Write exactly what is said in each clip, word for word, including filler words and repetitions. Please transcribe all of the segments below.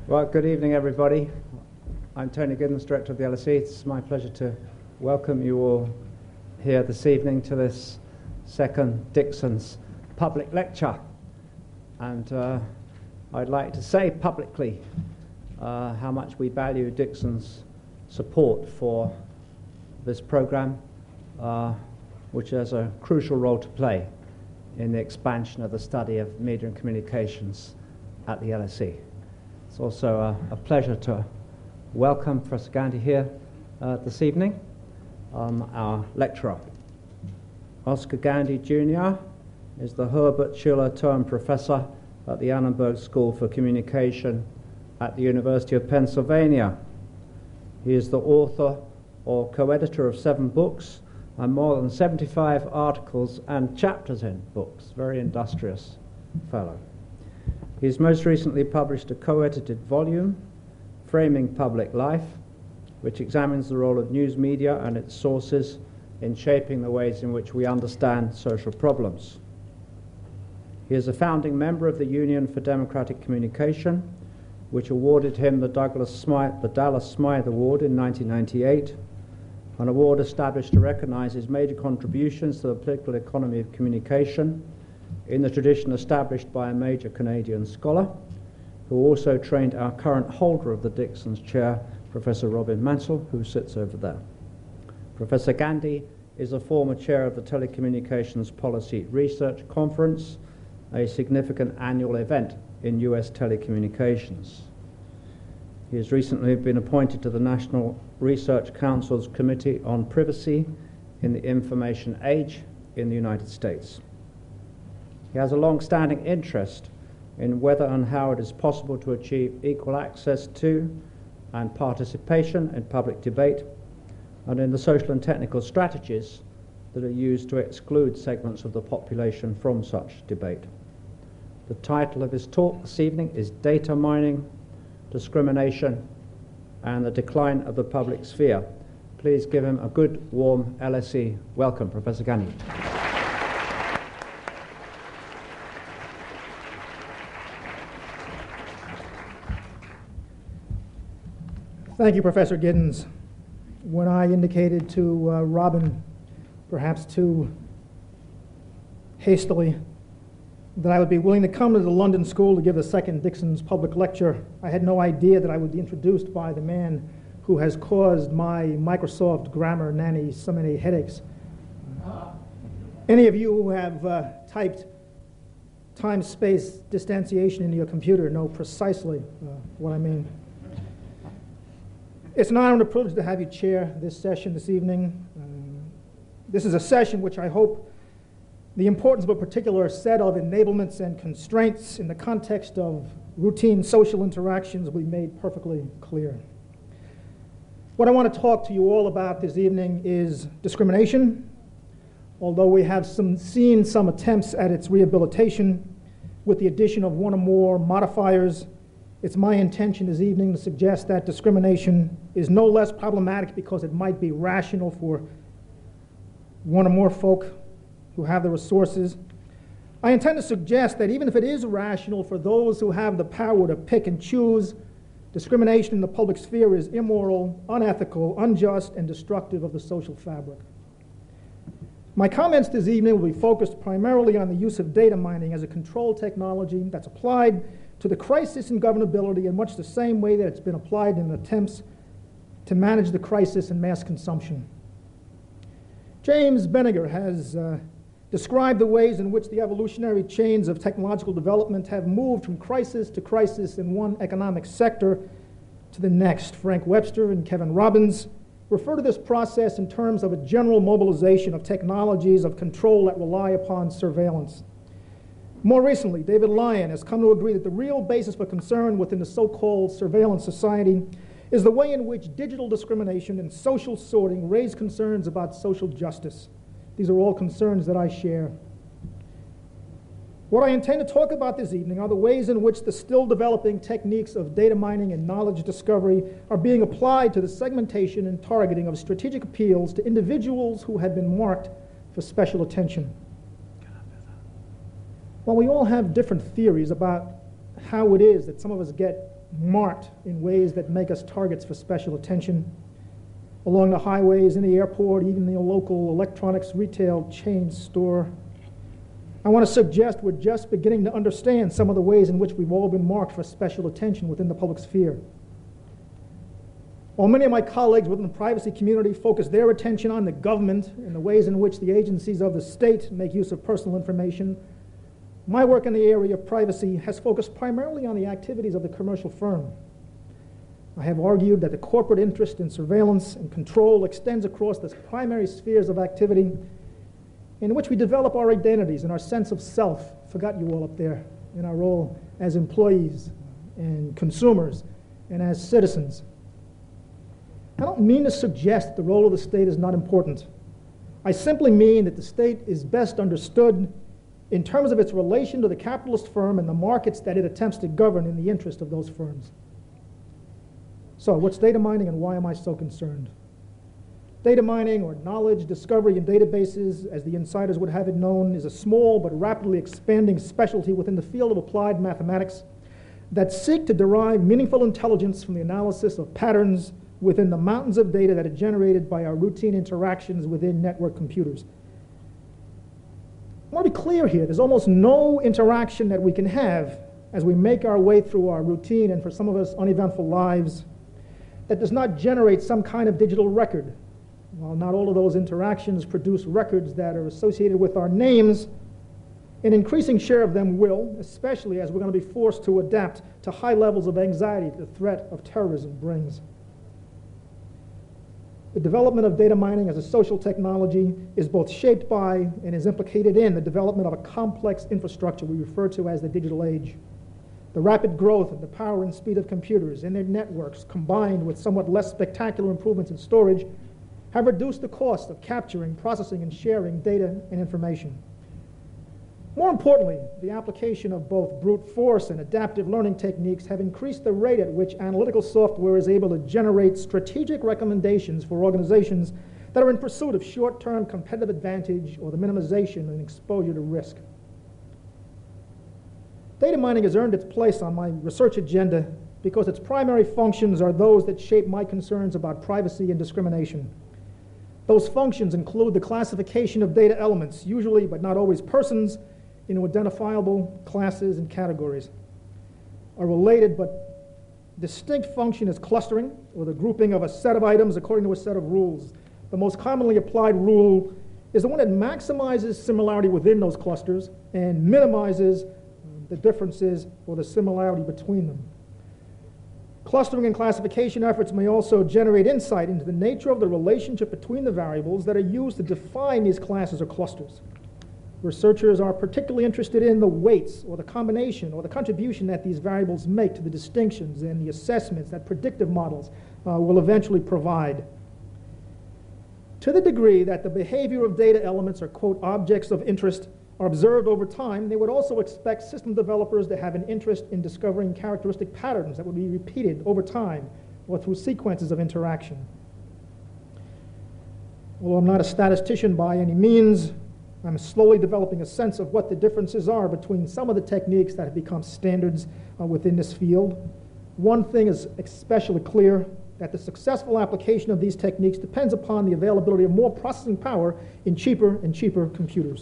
Well, good evening, everybody. I'm Tony Giddens, Director of the L S E. It's my pleasure to welcome you all here this evening to this second Dixon's public lecture. And uh, I'd like to say publicly uh, how much we value Dixon's support for this program, uh, which has a crucial role to play in the expansion of the study of media and communications at the L S E. It's also a, a pleasure to welcome Professor Gandhi here uh, this evening, um, our lecturer. Oscar Gandhi Junior is the Herbert Schiller Term Professor at the Annenberg School for Communication at the University of Pennsylvania. He is the author or co-editor of seven books and more than seventy-five articles and chapters in books. Very industrious fellow. He's most recently published a co-edited volume, Framing Public Life, which examines the role of news media and its sources in shaping the ways in which we understand social problems. He is a founding member of the Union for Democratic Communication, which awarded him the Douglas Smythe, the Dallas Smythe Award in nineteen ninety-eight, an award established to recognize his major contributions to the political economy of communication in the tradition established by a major Canadian scholar, who also trained our current holder of the Dixon's Chair, Professor Robin Mansell, who sits over there. Professor Gandhi is a former chair of the Telecommunications Policy Research Conference, a significant annual event in U S telecommunications. He has recently been appointed to the National Research Council's Committee on Privacy in the Information Age in the United States. He has a long-standing interest in whether and how it is possible to achieve equal access to and participation in public debate, and in the social and technical strategies that are used to exclude segments of the population from such debate. The title of his talk this evening is Data Mining, Discrimination, and the Decline of the Public Sphere. Please give him a good, warm L S E welcome, Professor Gandhi. Thank you, Professor Giddens. When I indicated to uh, Robin, perhaps too hastily, that I would be willing to come to the London School to give the second Dixon's public lecture, I had no idea that I would be introduced by the man who has caused my Microsoft grammar nanny so many headaches. Any of you who have uh, typed time-space distanciation into your computer know precisely uh, what I mean. It's an honor and a privilege to have you chair this session this evening. Um, this is a session which I hope the importance of a particular set of enablements and constraints in the context of routine social interactions will be made perfectly clear. What I want to talk to you all about this evening is discrimination, although we have some, seen some attempts at its rehabilitation with the addition of one or more modifiers. It's my intention this evening to suggest that discrimination is no less problematic because it might be rational for one or more folk who have the resources. I intend to suggest that even if it is rational for those who have the power to pick and choose, discrimination in the public sphere is immoral, unethical, unjust, and destructive of the social fabric. My comments this evening will be focused primarily on the use of data mining as a control technology that's applied to the crisis in governability in much the same way that it's been applied in attempts to manage the crisis in mass consumption. James Benninger has uh, described the ways in which the evolutionary chains of technological development have moved from crisis to crisis in one economic sector to the next. Frank Webster and Kevin Robbins refer to this process in terms of a general mobilization of technologies of control that rely upon surveillance. More recently, David Lyon has come to agree that the real basis for concern within the so-called surveillance society is the way in which digital discrimination and social sorting raise concerns about social justice. These are all concerns that I share. What I intend to talk about this evening are the ways in which the still developing techniques of data mining and knowledge discovery are being applied to the segmentation and targeting of strategic appeals to individuals who have been marked for special attention. While we all have different theories about how it is that some of us get marked in ways that make us targets for special attention. Along the highways, in the airport, even the local electronics retail chain store. I want to suggest we're just beginning to understand some of the ways in which we've all been marked for special attention within the public sphere. While many of my colleagues within the privacy community focus their attention on the government and the ways in which the agencies of the state make use of personal information, my work in the area of privacy has focused primarily on the activities of the commercial firm. I have argued that the corporate interest in surveillance and control extends across the primary spheres of activity in which we develop our identities and our sense of self, forgot you all up there, in our role as employees and consumers and as citizens. I don't mean to suggest the role of the state is not important. I simply mean that the state is best understood in terms of its relation to the capitalist firm and the markets that it attempts to govern in the interest of those firms. So, what's data mining and why am I so concerned? Data mining, or knowledge discovery in databases, as the insiders would have it known, is a small but rapidly expanding specialty within the field of applied mathematics that seek to derive meaningful intelligence from the analysis of patterns within the mountains of data that are generated by our routine interactions within network computers. I want to be clear here, there's almost no interaction that we can have as we make our way through our routine and, for some of us, uneventful lives that does not generate some kind of digital record. While not all of those interactions produce records that are associated with our names, an increasing share of them will, especially as we're going to be forced to adapt to high levels of anxiety the threat of terrorism brings. The development of data mining as a social technology is both shaped by and is implicated in the development of a complex infrastructure we refer to as the digital age. The rapid growth of the power and speed of computers and their networks, combined with somewhat less spectacular improvements in storage, have reduced the cost of capturing, processing, and sharing data and information. More importantly, the application of both brute force and adaptive learning techniques have increased the rate at which analytical software is able to generate strategic recommendations for organizations that are in pursuit of short-term competitive advantage or the minimization and exposure to risk. Data mining has earned its place on my research agenda because its primary functions are those that shape my concerns about privacy and discrimination. Those functions include the classification of data elements, usually but not always persons, into identifiable classes and categories. A related but distinct function is clustering, or the grouping of a set of items according to a set of rules. The most commonly applied rule is the one that maximizes similarity within those clusters and minimizes the differences or the similarity between them. Clustering and classification efforts may also generate insight into the nature of the relationship between the variables that are used to define these classes or clusters. Researchers are particularly interested in the weights or the combination or the contribution that these variables make to the distinctions and the assessments that predictive models uh, will eventually provide. To the degree that the behavior of data elements are, quote, objects of interest are observed over time, they would also expect system developers to have an interest in discovering characteristic patterns that would be repeated over time or through sequences of interaction. Although I'm not a statistician by any means, I'm slowly developing a sense of what the differences are between some of the techniques that have become standards uh, within this field. One thing is especially clear, that the successful application of these techniques depends upon the availability of more processing power in cheaper and cheaper computers.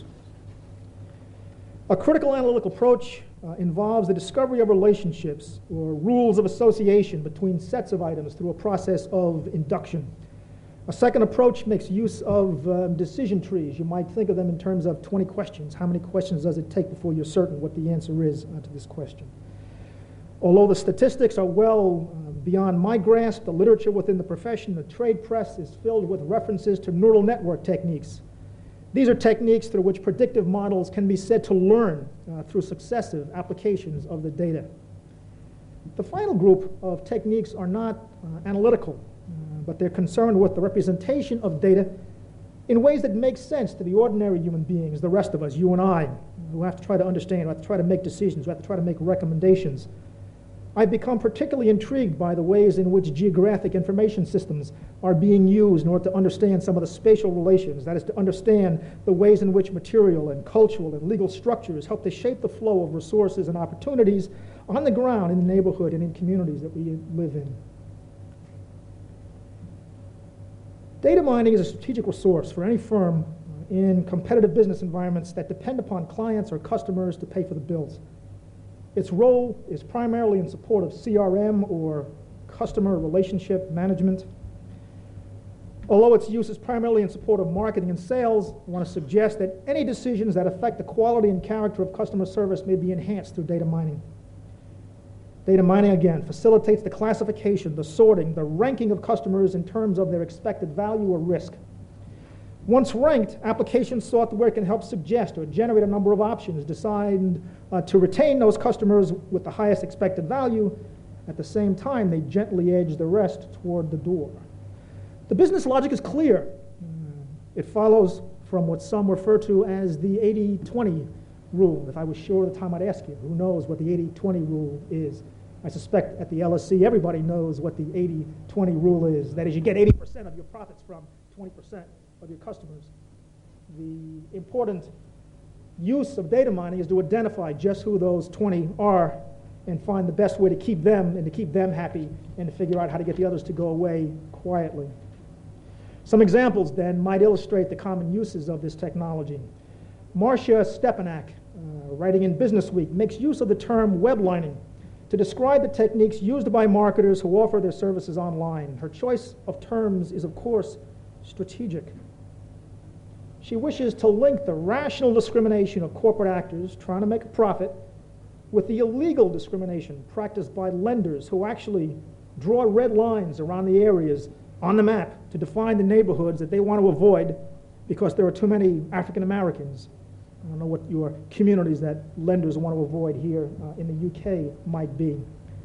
A critical analytical approach uh, involves the discovery of relationships or rules of association between sets of items through a process of induction. A second approach makes use of um, decision trees. You might think of them in terms of twenty questions. How many questions does it take before you're certain what the answer is uh, to this question? Although the statistics are well uh, beyond my grasp, the literature within the profession, the trade press, is filled with references to neural network techniques. These are techniques through which predictive models can be said to learn uh, through successive applications of the data. The final group of techniques are not uh, analytical, uh, but they're concerned with the representation of data in ways that make sense to the ordinary human beings, the rest of us, you and I, who have to try to understand, who have to try to make decisions, who have to try to make recommendations. I've become particularly intrigued by the ways in which geographic information systems are being used in order to understand some of the spatial relations, that is, to understand the ways in which material and cultural and legal structures help to shape the flow of resources and opportunities on the ground in the neighborhood and in communities that we live in. Data mining is a strategic resource for any firm in competitive business environments that depend upon clients or customers to pay for the bills. Its role is primarily in support of C R M or customer relationship management. Although its use is primarily in support of marketing and sales, I want to suggest that any decisions that affect the quality and character of customer service may be enhanced through data mining. Data mining, again, facilitates the classification, the sorting, the ranking of customers in terms of their expected value or risk. Once ranked, application software can help suggest or generate a number of options, decide uh, to retain those customers with the highest expected value. At the same time, they gently edge the rest toward the door. The business logic is clear. It follows from what some refer to as the eighty twenty rule. If I was sure of the time, I'd ask you, who knows what the eighty twenty rule is? I suspect at the L S C, everybody knows what the eighty twenty rule is. That is, you get eighty percent of your profits from twenty percent of your customers. The important use of data mining is to identify just who those twenty are and find the best way to keep them and to keep them happy and to figure out how to get the others to go away quietly. Some examples then might illustrate the common uses of this technology. Marcia Stepanak, uh, writing in Business Week, makes use of the term weblining to describe the techniques used by marketers who offer their services online. Her choice of terms is, of course, strategic. She wishes to link the rational discrimination of corporate actors trying to make a profit with the illegal discrimination practiced by lenders who actually draw red lines around the areas on the map to define the neighborhoods that they want to avoid because there are too many African Americans. I don't know what your communities that lenders want to avoid here uh, in the U K might be.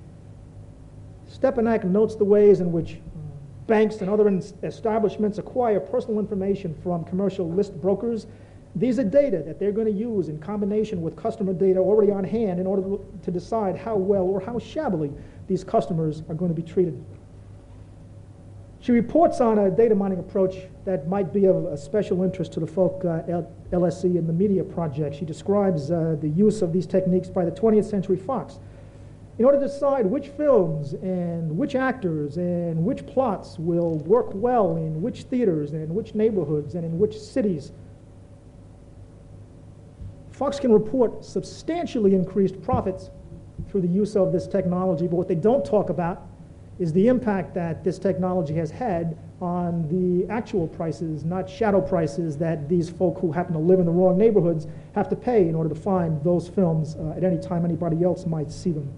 Stepanak notes the ways in which uh, banks and other establishments acquire personal information from commercial list brokers. These are data that they're going to use in combination with customer data already on hand in order to, to decide how well or how shabbily these customers are going to be treated. She reports on a data mining approach that might be of a special interest to the folk uh, at L S C and the Media Project. She describes uh, the use of these techniques by the twentieth Century Fox in order to decide which films and which actors and which plots will work well in which theaters and in which neighborhoods and in which cities. Fox can report substantially increased profits through the use of this technology, but what they don't talk about is the impact that this technology has had on the actual prices, not shadow prices that these folk who happen to live in the wrong neighborhoods have to pay in order to find those films uh, at any time anybody else might see them.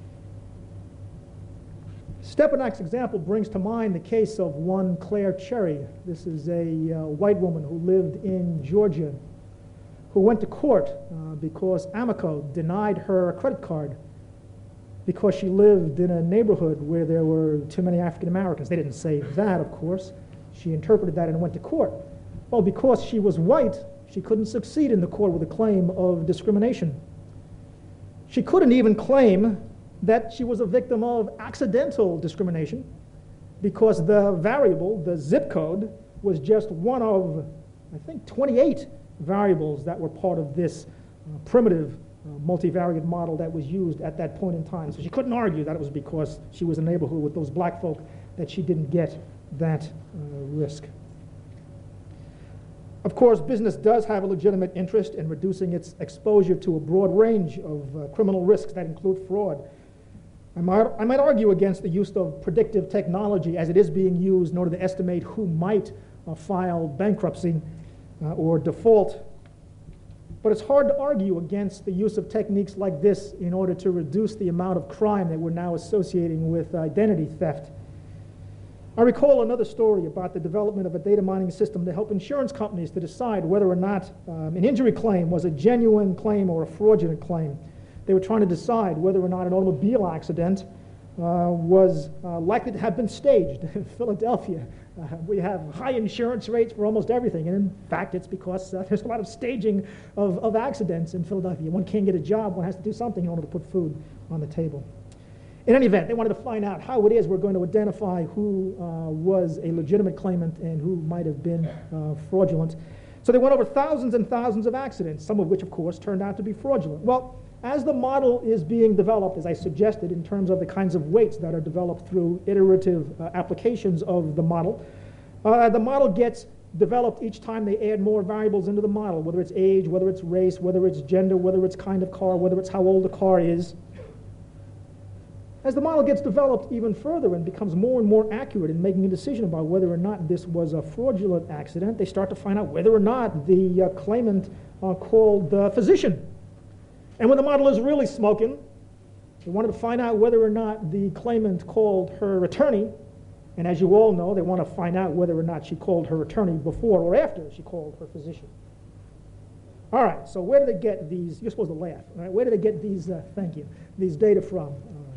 Stepanak's example brings to mind the case of one Claire Cherry. This is a uh, white woman who lived in Georgia who went to court uh, because Amoco denied her a credit card because she lived in a neighborhood where there were too many African Americans. They didn't say that, of course. She interpreted that and went to court. Well, because she was white, she couldn't succeed in the court with a claim of discrimination. She couldn't even claim that she was a victim of accidental discrimination because the variable, the zip code, was just one of, I think, twenty-eight variables that were part of this uh, primitive Uh, multivariate model that was used at that point in time. So she couldn't argue that it was because she was in a neighborhood with those black folk that she didn't get that uh, risk. Of course, business does have a legitimate interest in reducing its exposure to a broad range of uh, criminal risks that include fraud. I might, I might argue against the use of predictive technology as it is being used in order to estimate who might uh, file bankruptcy uh, or default. But it's hard to argue against the use of techniques like this in order to reduce the amount of crime that we're now associating with identity theft. I recall another story about the development of a data mining system to help insurance companies to decide whether or not um, an injury claim was a genuine claim or a fraudulent claim. They were trying to decide whether or not an automobile accident uh, was uh, likely to have been staged in Philadelphia. Uh, we have high insurance rates for almost everything, and in fact, it's because uh, there's a lot of staging of, of accidents in Philadelphia. One can't get a job, one has to do something in order to put food on the table. In any event, they wanted to find out how it is we're going to identify who uh, was a legitimate claimant and who might have been uh, fraudulent. So they went over thousands and thousands of accidents, some of which, of course, turned out to be fraudulent. Well, as the model is being developed, as I suggested, in terms of the kinds of weights that are developed through iterative uh, applications of the model, uh, the model gets developed each time they add more variables into the model, whether it's age, whether it's race, whether it's gender, whether it's kind of car, whether it's how old the car is. As the model gets developed even further and becomes more and more accurate in making a decision about whether or not this was a fraudulent accident, they start to find out whether or not the uh, claimant uh, called the physician. And when the model is really smoking, they wanted to find out whether or not the claimant called her attorney. And as you all know, they want to find out whether or not she called her attorney before or after she called her physician. All right, so where do they get these? You're supposed to laugh. All right, where do they get these, uh, thank you, these data from?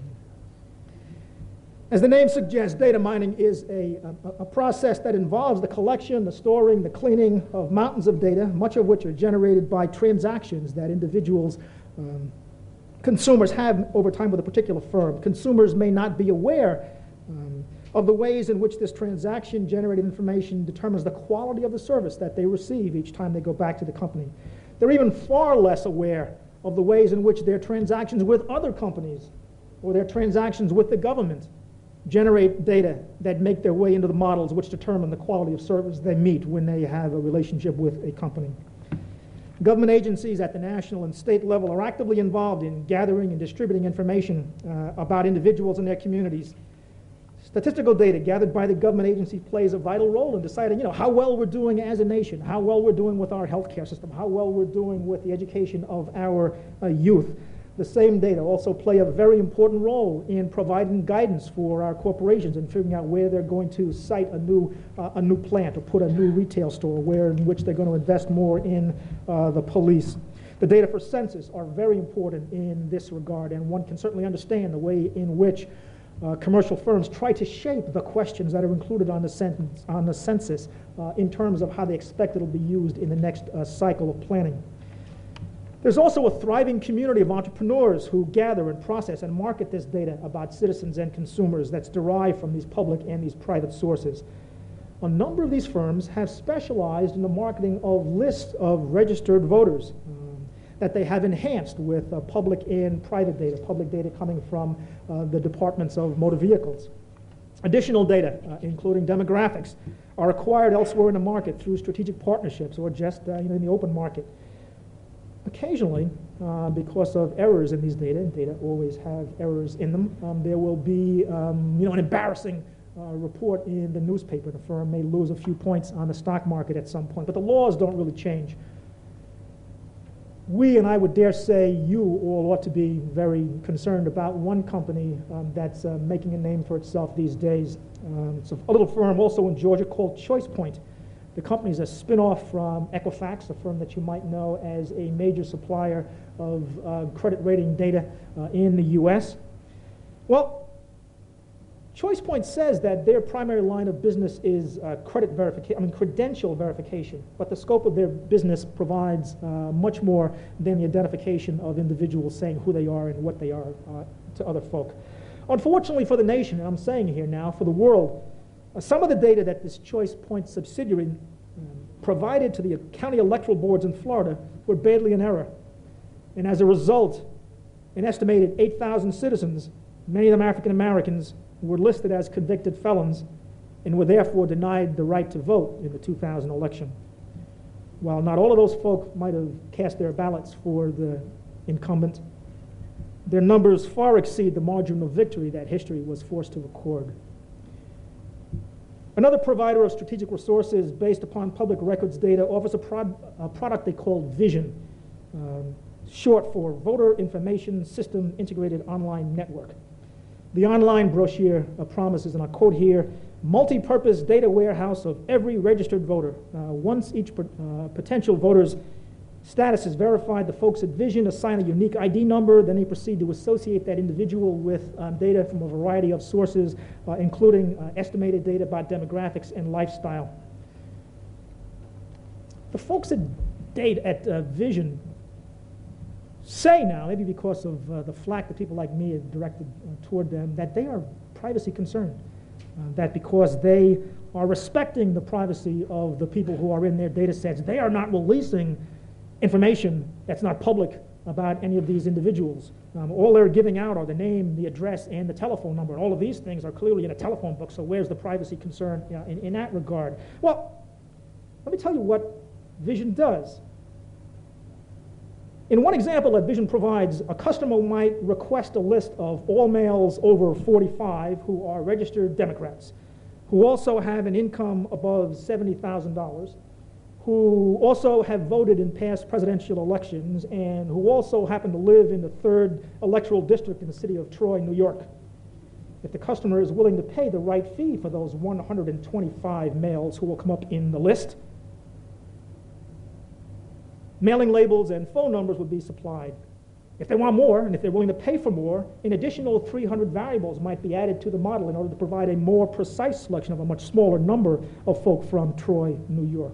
As the name suggests, data mining is a, a, a process that involves the collection, the storing, the cleaning of mountains of data, much of which are generated by transactions that individuals, um, consumers have over time with a particular firm. Consumers may not be aware um, of the ways in which this transaction-generated information determines the quality of the service that they receive each time they go back to the company. They're even far less aware of the ways in which their transactions with other companies or their transactions with the government generate data that make their way into the models which determine the quality of service they meet when they have a relationship with a company. Government agencies at the national and state level are actively involved in gathering and distributing information uh, about individuals in their communities. Statistical data gathered by the government agency plays a vital role in deciding, you know, how well we're doing as a nation, how well we're doing with our healthcare system, how well we're doing with the education of our uh, youth. The same data also play a very important role in providing guidance for our corporations and figuring out where they're going to site a new, uh, a new plant or put a new retail store, where in which they're going to invest more in uh, the police. The data for census are very important in this regard, and one can certainly understand the way in which uh, commercial firms try to shape the questions that are included on the, sentence, on the census uh, in terms of how they expect it will be used in the next uh, cycle of planning. There's also a thriving community of entrepreneurs who gather and process and market this data about citizens and consumers that's derived from these public and these private sources. A number of these firms have specialized in the marketing of lists of registered voters um, that they have enhanced with uh, public and private data, public data coming from uh, the departments of motor vehicles. Additional data, uh, including demographics, are acquired elsewhere in the market through strategic partnerships or just uh, you know, in the open market. Occasionally, uh, because of errors in these data, and data always have errors in them, um, there will be um, you know, an embarrassing uh, report in the newspaper. The firm may lose a few points on the stock market at some point, but the laws don't really change. We, and I would dare say you all, ought to be very concerned about one company um, that's uh, making a name for itself these days. Um, it's a little firm also in Georgia called ChoicePoint. The company is a spin-off from Equifax, a firm that you might know as a major supplier of uh, credit rating data uh, in the U S. Well, ChoicePoint says that their primary line of business is uh, credit verification, I mean credential verification, but the scope of their business provides uh, much more than the identification of individuals saying who they are and what they are uh, to other folk. Unfortunately for the nation, and I'm saying here now, for the world, Uh, some of the data that this ChoicePoint subsidiary um, provided to the county electoral boards in Florida were badly in error. And as a result, an estimated eight thousand citizens, many of them African Americans, were listed as convicted felons and were therefore denied the right to vote in the two thousand election. While not all of those folk might have cast their ballots for the incumbent, their numbers far exceed the margin of victory that history was forced to record. Another provider of strategic resources based upon public records data offers a, prod, a product they call Vision, um, short for Voter Information System Integrated Online Network. The online brochure uh, promises, and I quote here, multi-purpose data warehouse of every registered voter. Uh, once each uh, potential voter's status is verified, the folks at Vision assign a unique I D number, then they proceed to associate that individual with um, data from a variety of sources, uh, including uh, estimated data about demographics and lifestyle. The folks at, data, at uh, Vision say now, maybe because of uh, the flack that people like me have directed uh, toward them, that they are privacy concerned. Uh, that because they are respecting the privacy of the people who are in their data sets. They are not releasing information that's not public about any of these individuals. Um, all they're giving out are the name, the address, and the telephone number. All of these things are clearly in a telephone book, so where's the privacy concern uh, in, in that regard? Well, let me tell you what Vision does. In one example that Vision provides, a customer might request a list of all males over forty-five who are registered Democrats, who also have an income above seventy thousand dollars, who also have voted in past presidential elections, and who also happen to live in the third electoral district in the city of Troy, New York. If the customer is willing to pay the right fee for those one hundred twenty-five males who will come up in the list, mailing labels and phone numbers would be supplied. If they want more, and if they're willing to pay for more, an additional three hundred variables might be added to the model in order to provide a more precise selection of a much smaller number of folk from Troy, New York.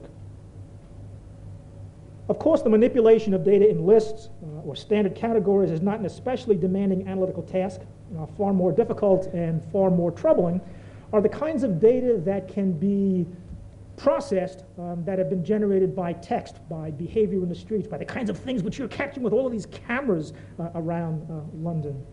Of course, the manipulation of data in lists uh, or standard categories is not an especially demanding analytical task. Uh, far more difficult and far more troubling are the kinds of data that can be processed um, that have been generated by text, by behavior in the streets, by the kinds of things which you're capturing with all of these cameras uh, around uh, London.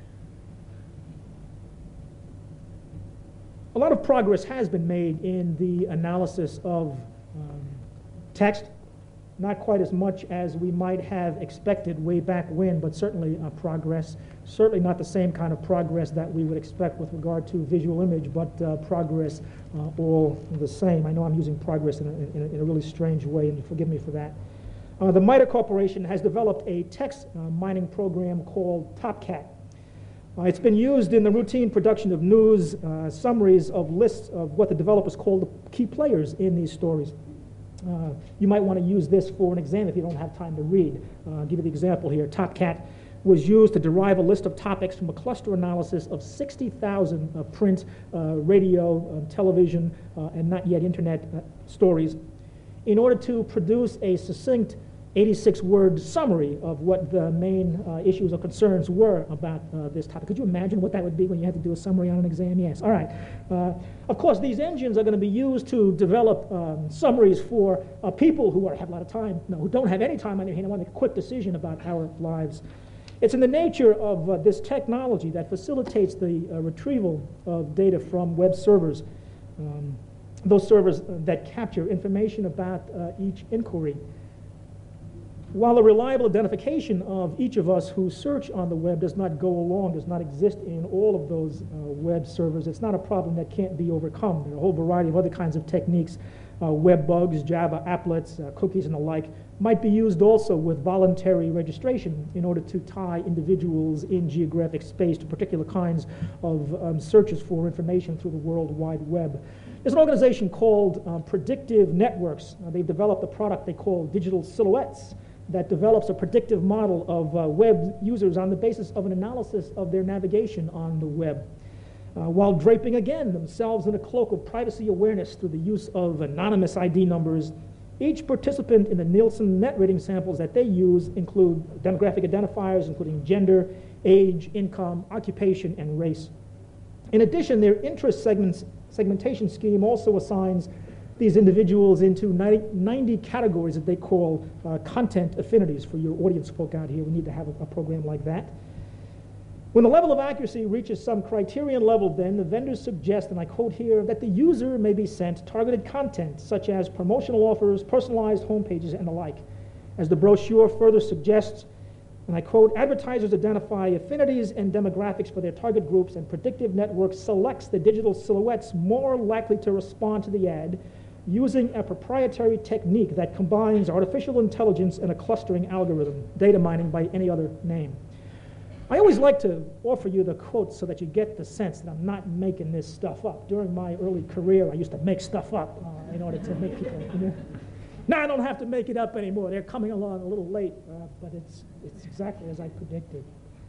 A lot of progress has been made in the analysis of um, text. Not quite as much as we might have expected way back when, but certainly uh, progress. Certainly not the same kind of progress that we would expect with regard to visual image, but uh, progress uh, all the same. I know I'm using progress in a, in a, in a really strange way, and forgive me for that. Uh, the MITRE Corporation has developed a text uh, mining program called TopCat. Uh, it's been used in the routine production of news uh, summaries of lists of what the developers call the key players in these stories. Uh, you might want to use this for an exam if you don't have time to read. Uh, I'll give you the example here. TopCat was used to derive a list of topics from a cluster analysis of sixty thousand uh, print, uh, radio, uh, television, uh, and not yet internet uh, stories in order to produce a succinct eighty-six word summary of what the main uh, issues or concerns were about uh, this topic. Could you imagine what that would be when you had to do a summary on an exam? Yes. All right. Uh, of course, these engines are going to be used to develop um, summaries for uh, people who are, have a lot of time, no, who don't have any time on their hand and want to make a quick decision about our lives. It's in the nature of uh, this technology that facilitates the uh, retrieval of data from web servers, um, those servers uh, that capture information about uh, each inquiry. While the reliable identification of each of us who search on the web does not go along, does not exist in all of those uh, web servers, it's not a problem that can't be overcome. There are a whole variety of other kinds of techniques, uh, web bugs, Java applets, uh, cookies, and the like, might be used also with voluntary registration in order to tie individuals in geographic space to particular kinds of um, searches for information through the World Wide Web. There's an organization called um, Predictive Networks. Uh, they've developed a product they call Digital Silhouettes that develops a predictive model of uh, web users on the basis of an analysis of their navigation on the web, uh, while draping again themselves in a cloak of privacy awareness through the use of anonymous I D numbers. Each participant in the Nielsen net rating samples that they use include demographic identifiers, including gender, age, income, occupation, and race. In addition, their interest segments, segmentation scheme also assigns these individuals into ninety categories that they call uh, content affinities. For your audience folk out here, we need to have a, a program like that. When the level of accuracy reaches some criterion level, then the vendors suggest, and I quote here, that the user may be sent targeted content such as promotional offers, personalized homepages, and the like. As the brochure further suggests, and I quote, advertisers identify affinities and demographics for their target groups, and Predictive Networks selects the digital silhouettes more likely to respond to the ad using a proprietary technique that combines artificial intelligence and a clustering algorithm, data mining by any other name. I always like to offer you the quotes so that you get the sense that I'm not making this stuff up. During my early career, I used to make stuff up uh, in order to make people, you know. Now I don't have to make it up anymore. They're coming along a little late, uh, but it's, it's exactly as I predicted.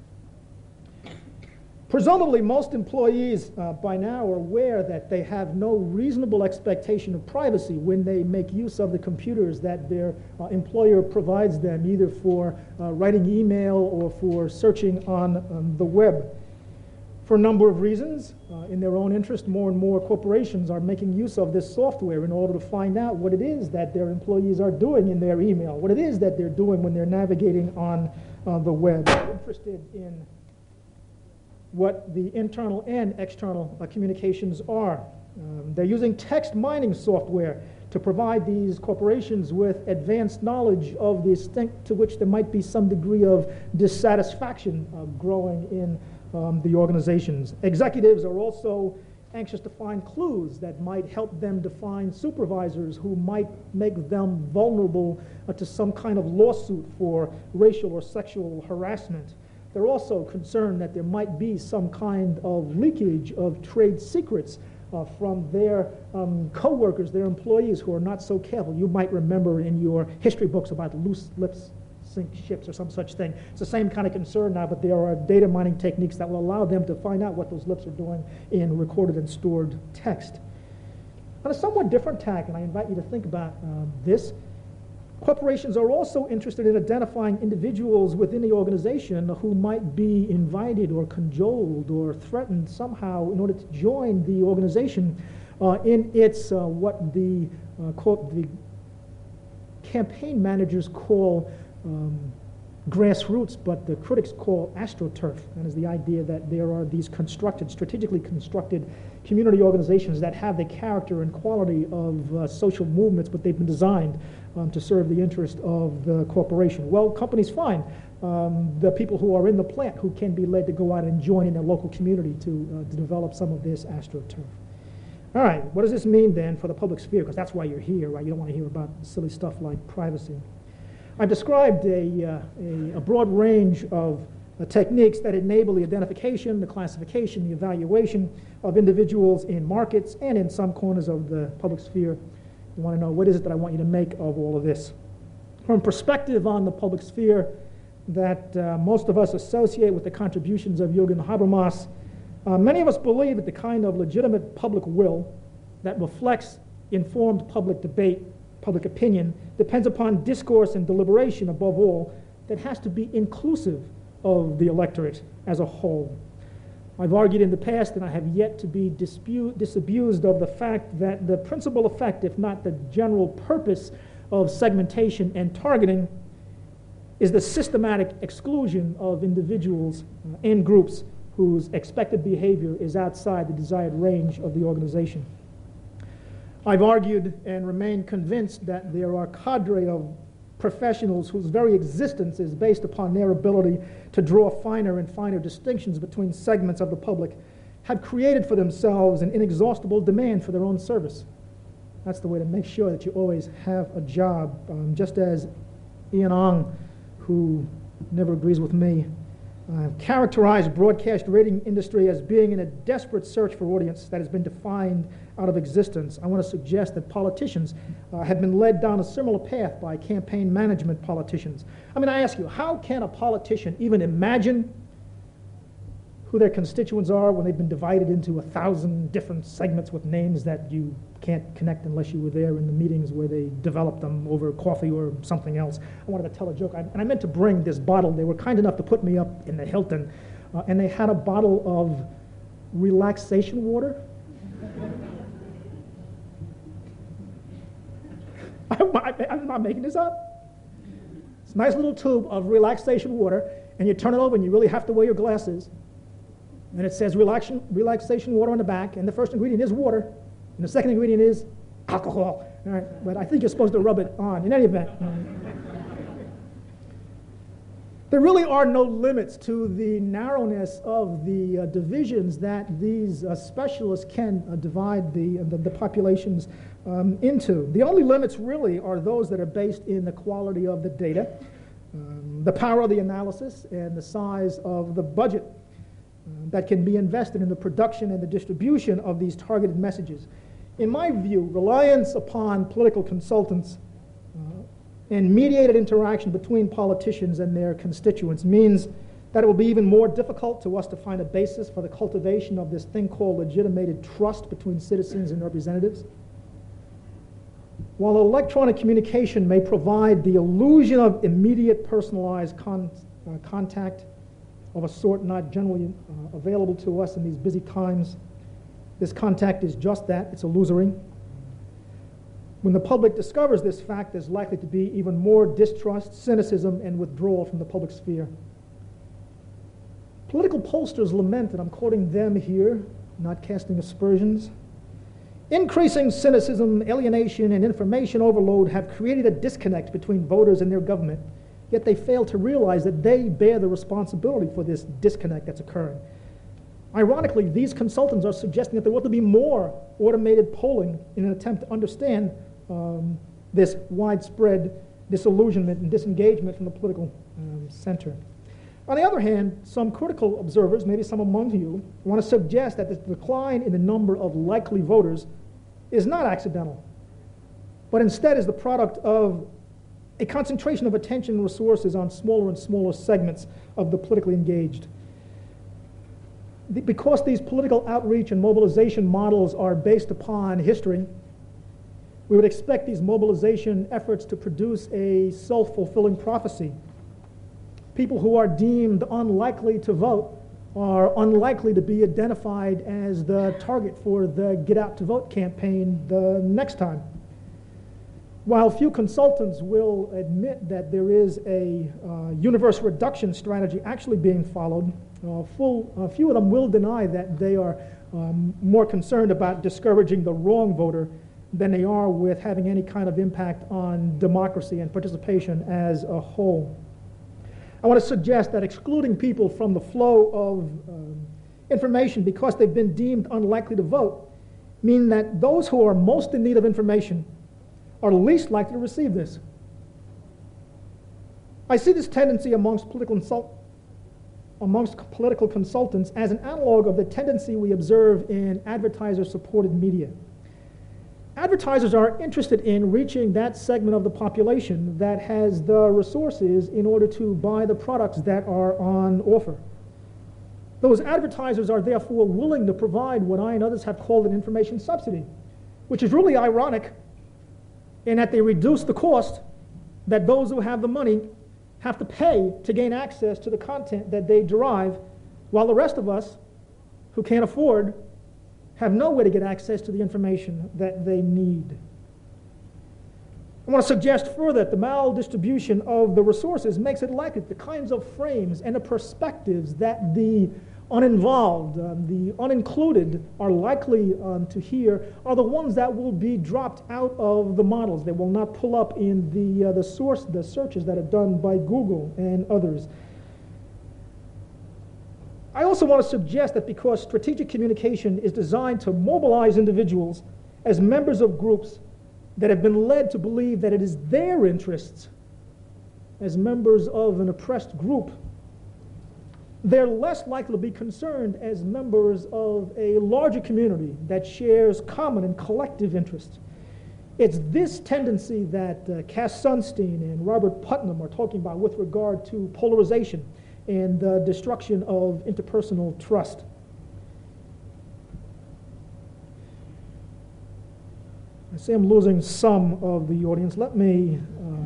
Presumably, most employees uh, by now are aware that they have no reasonable expectation of privacy when they make use of the computers that their uh, employer provides them, either for uh, writing email or for searching on um, the web. For a number of reasons, uh, in their own interest, more and more corporations are making use of this software in order to find out what it is that their employees are doing in their email, what it is that they're doing when they're navigating on uh, the web. They're interested in what the internal and external uh, communications are. Um, they're using text mining software to provide these corporations with advanced knowledge of the extent to which there might be some degree of dissatisfaction uh, growing in Um, the organizations. Executives are also anxious to find clues that might help them define supervisors who might make them vulnerable uh, to some kind of lawsuit for racial or sexual harassment. They're also concerned that there might be some kind of leakage of trade secrets uh, from their um, co-workers, their employees who are not so careful. You might remember in your history books about loose lips sink ships or some such thing. It's the same kind of concern now, but there are data mining techniques that will allow them to find out what those lips are doing in recorded and stored text. On a somewhat different tack, and I invite you to think about um, this, corporations are also interested in identifying individuals within the organization who might be invited or cajoled or threatened somehow in order to join the organization uh, in its, uh, what the, uh, quote, the campaign managers call Um, grassroots, but the critics call astroturf. That is the idea that there are these constructed, strategically constructed community organizations that have the character and quality of uh, social movements, but they've been designed um, to serve the interest of the corporation. Well, companies find um, the people who are in the plant who can be led to go out and join in their local community to, uh, to develop some of this astroturf. All right, what does this mean then for the public sphere? Because that's why you're here, right? You don't want to hear about silly stuff like privacy. I've described a, uh, a, a broad range of uh, techniques that enable the identification, the classification, the evaluation of individuals in markets and in some corners of the public sphere. You want to know, what is it that I want you to make of all of this? From perspective on the public sphere that uh, most of us associate with the contributions of Jürgen Habermas, uh, many of us believe that the kind of legitimate public will that reflects informed public debate, public opinion, depends upon discourse and deliberation above all that has to be inclusive of the electorate as a whole. I've argued in the past, and I have yet to be dispute, disabused of the fact that the principal effect, if not the general purpose, of segmentation and targeting is the systematic exclusion of individuals uh, and groups whose expected behavior is outside the desired range of the organization. I've argued and remain convinced that there are cadre of professionals whose very existence is based upon their ability to draw finer and finer distinctions between segments of the public, have created for themselves an inexhaustible demand for their own service. That's the way to make sure that you always have a job. Um, just as Ian Ong, who never agrees with me, uh, characterized broadcast rating industry as being in a desperate search for audience that has been defined out of existence. I want to suggest that politicians uh, have been led down a similar path by campaign management politicians. I mean, I ask you, how can a politician even imagine who their constituents are when they've been divided into a thousand different segments with names that you can't connect unless you were there in the meetings where they developed them over coffee or something else? I wanted to tell a joke, I, and I meant to bring this bottle. They were kind enough to put me up in the Hilton, uh, and they had a bottle of relaxation water. I'm, I'm not making this up. It's a nice little tube of relaxation water, and you turn it over and you really have to wear your glasses. And it says relaxation, relaxation water on the back, and the first ingredient is water, and the second ingredient is alcohol. All right, but I think you're supposed to rub it on. In any event, there really are no limits to the narrowness of the uh, divisions that these uh, specialists can uh, divide the, uh, the, the populations um, into. The only limits really are those that are based in the quality of the data, um, the power of the analysis, and the size of the budget Uh, that can be invested in the production and the distribution of these targeted messages. In my view, reliance upon political consultants uh, and mediated interaction between politicians and their constituents means that it will be even more difficult to us to find a basis for the cultivation of this thing called legitimated trust between citizens and representatives. While electronic communication may provide the illusion of immediate personalized con uh, contact, of a sort not generally uh, available to us in these busy times. This contact is just that, it's illusory. When the public discovers this fact, there's likely to be even more distrust, cynicism, and withdrawal from the public sphere. Political pollsters lament, and I'm quoting them here, not casting aspersions, increasing cynicism, alienation, and information overload have created a disconnect between voters and their government, yet they fail to realize that they bear the responsibility for this disconnect that's occurring. Ironically, these consultants are suggesting that there ought to be more automated polling in an attempt to understand um, this widespread disillusionment and disengagement from the political um, center. On the other hand, some critical observers, maybe some among you, want to suggest that the decline in the number of likely voters is not accidental, but instead is the product of a concentration of attention and resources on smaller and smaller segments of the politically engaged. The, because these political outreach and mobilization models are based upon history, we would expect these mobilization efforts to produce a self-fulfilling prophecy. People who are deemed unlikely to vote are unlikely to be identified as the target for the Get Out to Vote campaign the next time. While few consultants will admit that there is a uh, universe reduction strategy actually being followed, uh, full, a few of them will deny that they are um, more concerned about discouraging the wrong voter than they are with having any kind of impact on democracy and participation as a whole. I want to suggest that excluding people from the flow of um, information because they've been deemed unlikely to vote mean that those who are most in need of information are least likely to receive this. I see this tendency amongst political, consult amongst political consultants as an analog of the tendency we observe in advertiser-supported media. Advertisers are interested in reaching that segment of the population that has the resources in order to buy the products that are on offer. Those advertisers are therefore willing to provide what I and others have called an information subsidy, which is really ironic in that they reduce the cost that those who have the money have to pay to gain access to the content that they derive, while the rest of us who can't afford have no way to get access to the information that they need. I want to suggest further that the maldistribution of the resources makes it likely that the kinds of frames and the perspectives that the uninvolved, um, the unincluded are likely um, to hear are the ones that will be dropped out of the models. They will not pull up in the, uh, the source, the searches that are done by Google and others. I also want to suggest that because strategic communication is designed to mobilize individuals as members of groups that have been led to believe that it is their interests as members of an oppressed group, they're less likely to be concerned as members of a larger community that shares common and collective interests. It's this tendency that uh, Cass Sunstein and Robert Putnam are talking about with regard to polarization and the destruction of interpersonal trust. I say I'm losing some of the audience. Let me uh,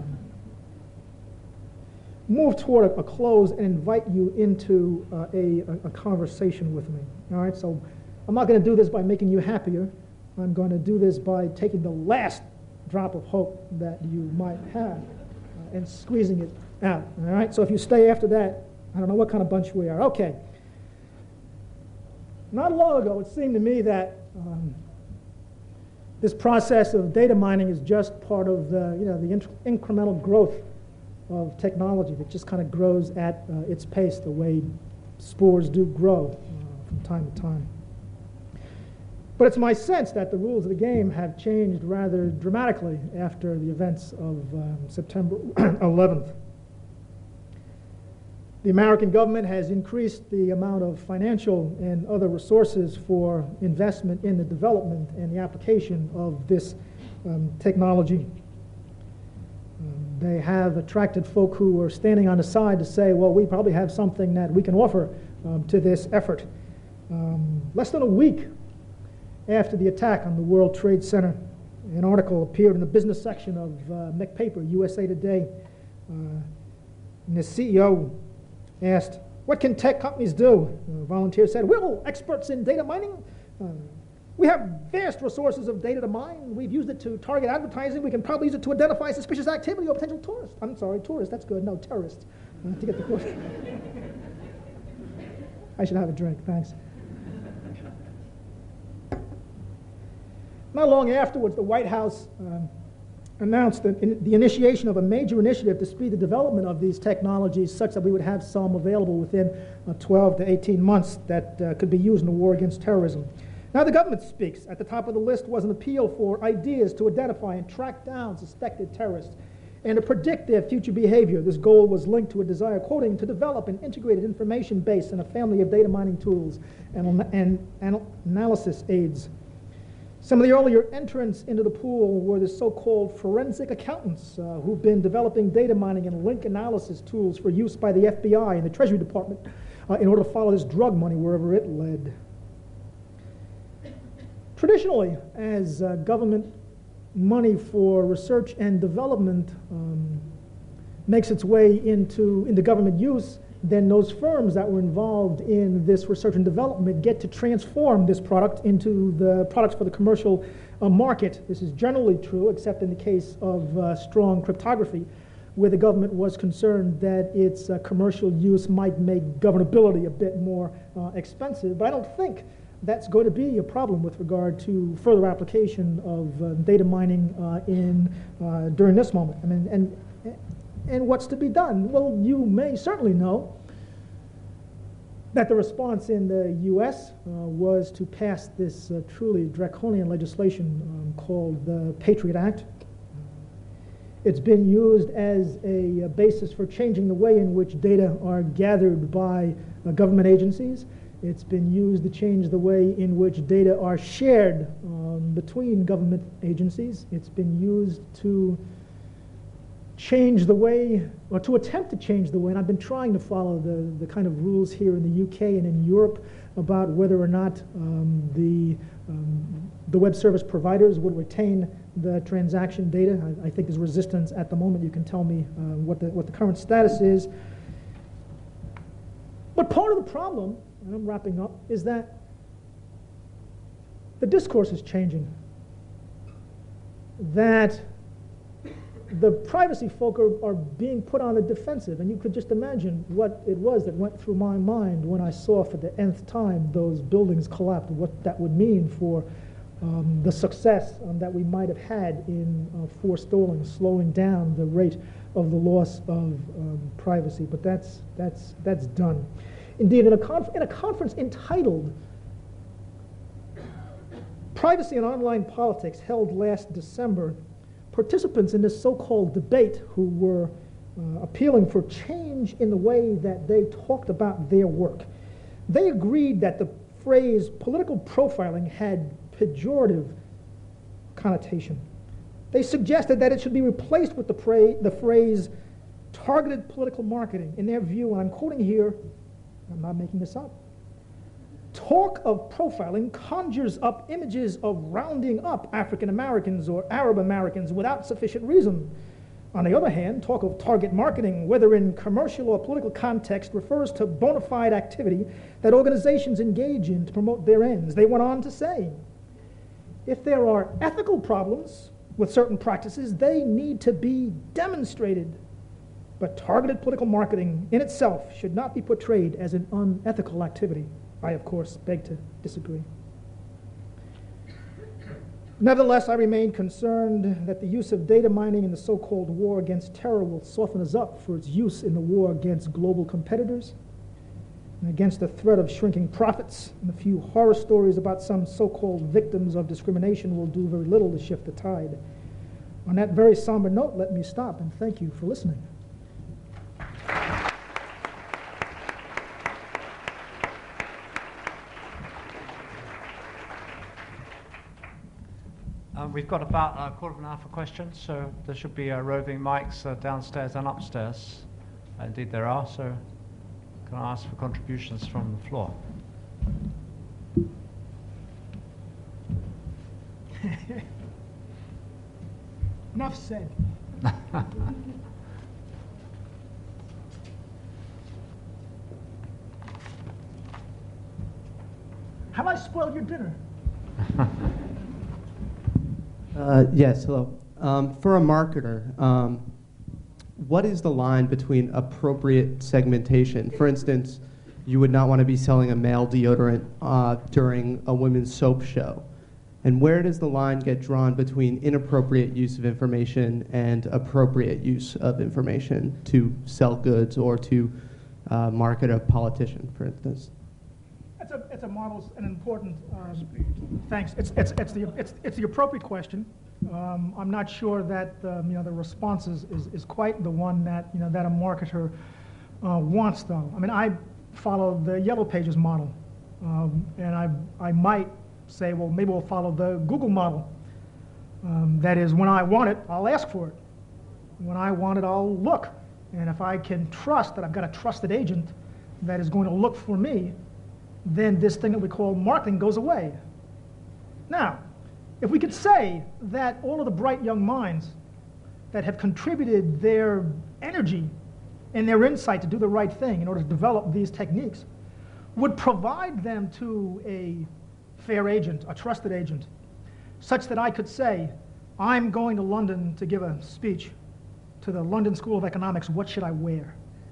move toward a, a close and invite you into uh, a, a, a conversation with me. All right, so I'm not going to do this by making you happier. I'm going to do this by taking the last drop of hope that you might have uh, and squeezing it out. All right, so if you stay after that, I don't know what kind of bunch we are. Okay. Not long ago, it seemed to me that um, this process of data mining is just part of the, you know, the inc incremental growth of technology that just kind of grows at uh, its pace the way spores do grow uh, from time to time. But it's my sense that the rules of the game have changed rather dramatically after the events of um, September eleventh. The American government has increased the amount of financial and other resources for investment in the development and the application of this um, technology. Um, they have attracted folk who are standing on the side to say, well, we probably have something that we can offer um, to this effort. Um, less than a week after the attack on the World Trade Center, an article appeared in the business section of uh, McPaper, U S A Today, uh, and the C E O asked What can tech companies do? A volunteer said, we're all experts in data mining. Uh, we have vast resources of data to mine. We've used it to target advertising. We can probably use it to identify suspicious activity or potential tourists. I'm sorry, tourists, that's good. No, terrorists. Uh, to get the quote. I should have a drink, thanks. Not long afterwards, the White House um, announced the, in, the initiation of a major initiative to speed the development of these technologies such that we would have some available within uh, twelve to eighteen months that uh, could be used in the war against terrorism. Now the government speaks. At the top of the list was an appeal for ideas to identify and track down suspected terrorists and to predict their future behavior. This goal was linked to a desire, quoting, to develop an integrated information base and a family of data mining tools and, and, and analysis aids. Some of the earlier entrants into the pool were the so-called forensic accountants uh, who've been developing data mining and link analysis tools for use by the F B I and the Treasury Department uh, in order to follow this drug money wherever it led. Traditionally, as uh, government money for research and development um, makes its way into, into government use, then those firms that were involved in this research and development get to transform this product into the products for the commercial uh, market. This is generally true, except in the case of uh, strong cryptography, where the government was concerned that its uh, commercial use might make governability a bit more uh, expensive. But I don't think that's going to be a problem with regard to further application of uh, data mining uh, in uh, during this moment. I mean, and and what's to be done? Well, you may certainly know that the response in the U S uh, was to pass this uh, truly draconian legislation um, called the Patriot Act. It's been used as a, a basis for changing the way in which data are gathered by uh, government agencies. It's been used to change the way in which data are shared um, between government agencies. It's been used to change the way, or to attempt to change the way, and I've been trying to follow the, the kind of rules here in the U K and in Europe about whether or not um, the, um, the web service providers would retain the transaction data. I, I think there's resistance at the moment. You can tell me uh, what, the, what the current status is. But part of the problem, and I'm wrapping up, is that the discourse is changing. That the privacy folk are, are being put on the defensive, and you could just imagine what it was that went through my mind when I saw for the nth time those buildings collapse, what that would mean for um, the success um, that we might have had in uh, forestalling, slowing down the rate of the loss of um, privacy. But that's, that's, that's done. Indeed, in a, conf in a conference entitled Privacy and Online Politics, held last December, participants in this so-called debate who were uh, appealing for change in the way that they talked about their work, they agreed that the phrase political profiling had pejorative connotation. They suggested that it should be replaced with the, the phrase targeted political marketing. In their view, and I'm quoting here, I'm not making this up, talk of profiling conjures up images of rounding up African Americans or Arab Americans without sufficient reason. On the other hand, talk of target marketing, whether in commercial or political context, refers to bona fide activity that organizations engage in to promote their ends. They went on to say, if there are ethical problems with certain practices, they need to be demonstrated. But targeted political marketing in itself should not be portrayed as an unethical activity. I, of course, beg to disagree. Nevertheless, I remain concerned that the use of data mining in the so-called war against terror will soften us up for its use in the war against global competitors and against the threat of shrinking profits. And a few horror stories about some so-called victims of discrimination will do very little to shift the tide. On that very somber note, let me stop and thank you for listening. Um, we've got about a quarter of an hour for questions, so there should be uh, roving mics uh, downstairs and upstairs. Uh, indeed there are, so can I ask for contributions from the floor? Enough said. Have I spoiled your dinner? Uh, yes, hello. Um, for a marketer, um, what is the line between appropriate segmentation? For instance, you would not want to be selling a male deodorant uh, during a women's soap show. And where does the line get drawn between inappropriate use of information and appropriate use of information to sell goods or to uh, market a politician, for instance? It's a, it's a marvelous and important, um, thanks. It's, it's, it's, the, it's, it's the appropriate question. Um, I'm not sure that um, you know, the response is, is, is quite the one that, you know, that a marketer uh, wants, though. I mean, I follow the Yellow Pages model, um, and I, I might say, well, maybe we'll follow the Google model. Um, that is, when I want it, I'll ask for it. When I want it, I'll look. And if I can trust that I've got a trusted agent that is going to look for me, then this thing that we call marketing goes away. Now, if we could say that all of the bright young minds that have contributed their energy and their insight to do the right thing in order to develop these techniques would provide them to a fair agent, a trusted agent, such that I could say, I'm going to London to give a speech to the London School of Economics, what should I wear?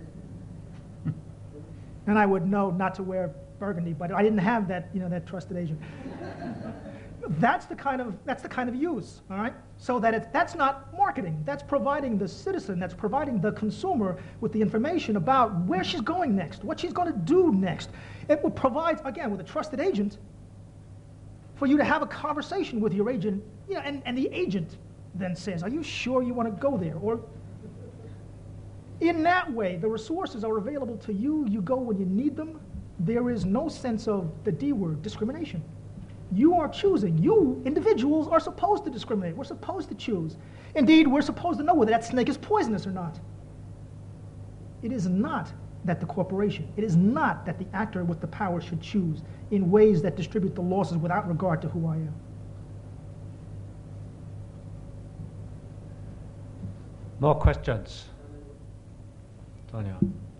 And I would know not to wear burgundy, but I didn't have that, you know, that trusted agent. That's the kind of that's the kind of use, all right? So that it's, that's not marketing. That's providing the citizen, that's providing the consumer with the information about where she's going next, what she's going to do next. It will provide, again, with a trusted agent, for you to have a conversation with your agent, you know, and, and the agent then says, are you sure you want to go there? Or in that way, the resources are available to you. You go when you need them. There is no sense of the D word, discrimination. You are choosing. You, individuals, are supposed to discriminate. We're supposed to choose. Indeed, we're supposed to know whether that snake is poisonous or not. It is not that the corporation, it is not that the actor with the power should choose in ways that distribute the losses without regard to who I am. More questions? Tonya.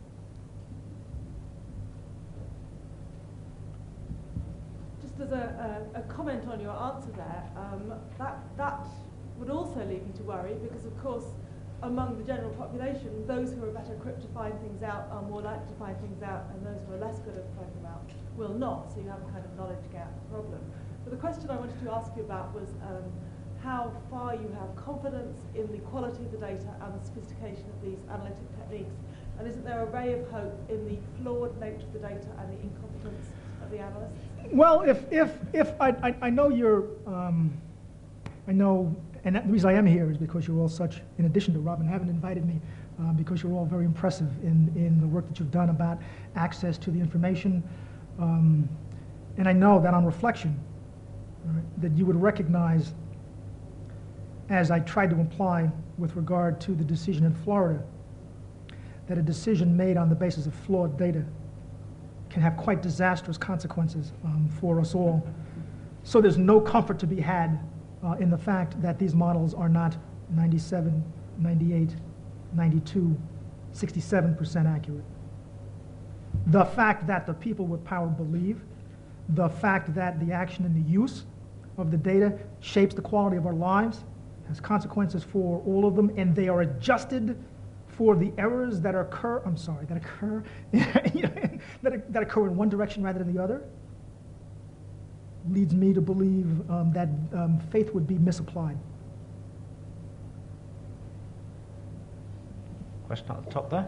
Just as a, a, a comment on your answer there, um, that, that would also lead me to worry because, of course, among the general population, those who are better equipped to find things out are more likely to find things out, and those who are less good at finding them out will not. So you have a kind of knowledge gap problem. But the question I wanted to ask you about was um, how far you have confidence in the quality of the data and the sophistication of these analytic techniques. And isn't there a ray of hope in the flawed nature of the data and the incompetence of the analysts? Well, if, if, if I, I, I know you're, um, I know, and the reason I am here is because you're all such, in addition to Robin, haven't invited me, uh, because you're all very impressive in, in the work that you've done about access to the information. Um, and I know that on reflection, right, that you would recognize, as I tried to imply with regard to the decision in Florida, that a decision made on the basis of flawed data can have quite disastrous consequences um, for us all. So there's no comfort to be had uh, in the fact that these models are not ninety-seven, ninety-eight, ninety-two, sixty-seven percent accurate. The fact that the people with power believe, the fact that the action and the use of the data shapes the quality of our lives, has consequences for all of them, and they are adjusted for the errors that occur, I'm sorry, that occur, that, that occur in one direction rather than the other, leads me to believe um, that um, faith would be misapplied. Question at the top there.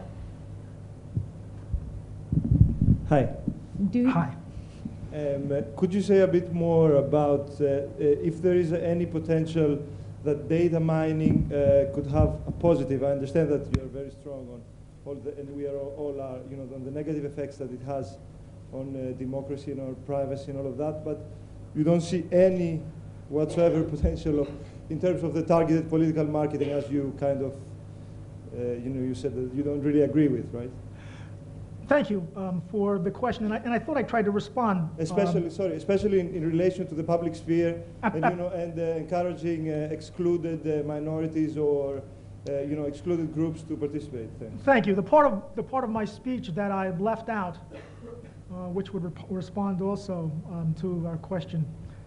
Hi. Do you Hi. Um, uh, could you say a bit more about uh, uh, if there is any potential that data mining uh, could have a positive? I understand that you are very strong on all the, and we are all, all are, you know, on the negative effects that it has on uh, democracy and our privacy and all of that, but you don't see any whatsoever potential of, in terms of the targeted political marketing, as you kind of, uh, you know, you said that you don't really agree with, right? Thank you um, for the question, and I, and I thought I tried to respond. Especially, um, sorry, especially in, in relation to the public sphere, and you know, and uh, encouraging uh, excluded uh, minorities or uh, you know, excluded groups to participate. Thanks. Thank you. The part of the part of my speech that I left out uh, which would rep respond also um, to our question,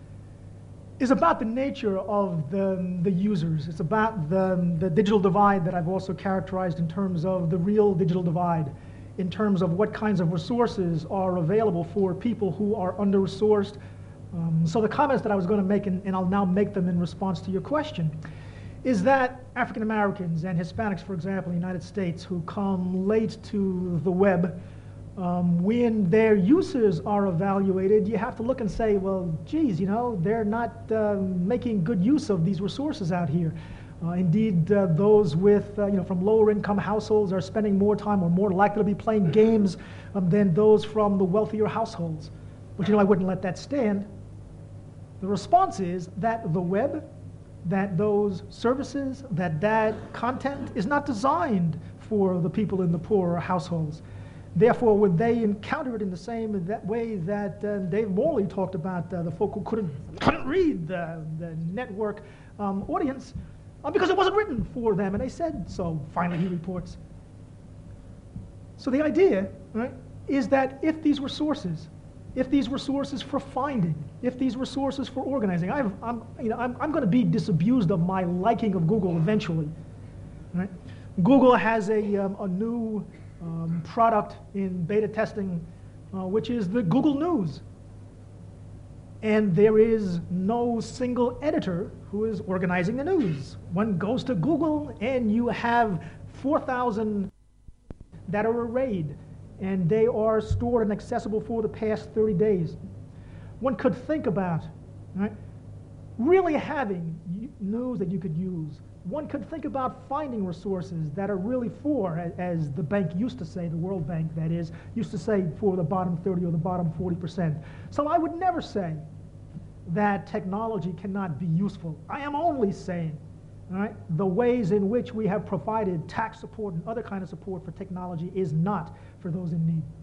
is about the nature of the, the users. It's about the, the digital divide that I've also characterized in terms of the real digital divide, in terms of what kinds of resources are available for people who are under-resourced. Um, so the comments that I was going to make, and, and I'll now make them in response to your question, is that African Americans and Hispanics, for example, in the United States, who come late to the web, um, when their uses are evaluated, you have to look and say, well, geez, you know, they're not uh, making good use of these resources out here. Uh, indeed, uh, those with, uh, you know, from lower income households are spending more time or more likely to be playing games um, than those from the wealthier households. But, you know, I wouldn't let that stand. The response is that the web, that those services, that that content is not designed for the people in the poorer households. Therefore, would they encounter it in the same that way that uh, Dave Morley talked about, uh, the folk who couldn't, couldn't read the, the network um, audience uh, because it wasn't written for them, and they said so, finally he reports. So the idea, right, is that if these resources, if these resources for finding, if these resources for organizing, I've, I'm, you know, I'm, I'm going to be disabused of my liking of Google eventually. Right? Google has a, um, a new um, product in beta testing, uh, which is the Google News. And there is no single editor who is organizing the news. One goes to Google and you have four thousand that are arrayed, and they are stored and accessible for the past thirty days. One could think about, right, really having news that you could use. One could think about finding resources that are really for, as the bank used to say, the World Bank that is, used to say for the bottom thirty or the bottom forty percent. So I would never say that technology cannot be useful. I am only saying, all right, the ways in which we have provided tax support and other kind of support for technology is not for those in need.